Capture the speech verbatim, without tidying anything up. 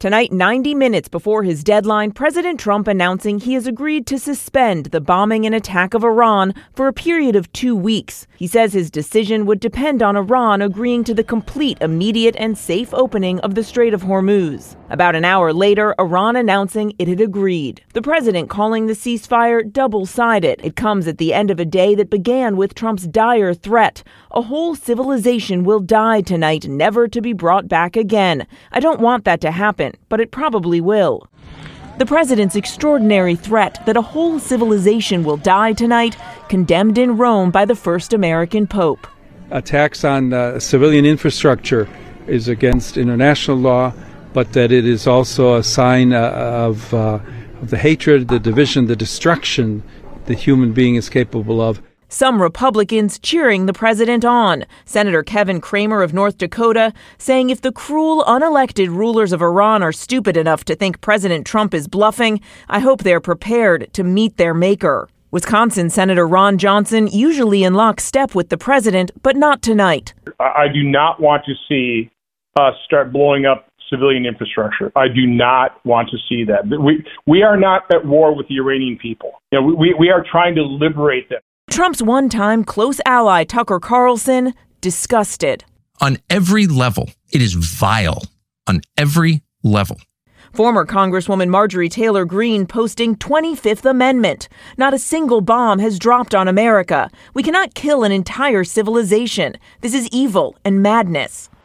Tonight, ninety minutes before his deadline, President Trump announcing he has agreed to suspend the bombing and attack of Iran for a period of two weeks. He says his decision would depend on Iran agreeing to the complete, immediate, and safe opening of the Strait of Hormuz. About an hour later, Iran announcing it had agreed. The president calling the ceasefire double-sided. It comes at the end of a day that began with Trump's dire threat. A whole civilization will die tonight, never to be brought back again. I don't want that to happen, but it probably will. The president's extraordinary threat that a whole civilization will die tonight, condemned in Rome by the first American pope. Attacks on uh, civilian infrastructure is against international law, but that it is also a sign uh, of, uh, of the hatred, the division, the destruction the human being is capable of. Some Republicans cheering the president on. Senator Kevin Cramer of North Dakota saying if the cruel, unelected rulers of Iran are stupid enough to think President Trump is bluffing, I hope they're prepared to meet their maker. Wisconsin Senator Ron Johnson usually in lockstep with the president, but not tonight. I do not want to see us start blowing up civilian infrastructure. I do not want to see that. We we are not at war with the Iranian people. You know, we, we are trying to liberate them. Trump's one-time close ally, Tucker Carlson, disgusted. On every level, it is vile. On every level. Former Congresswoman Marjorie Taylor Greene posting twenty-fifth Amendment. Not a single bomb has dropped on America. We cannot kill an entire civilization. This is evil and madness.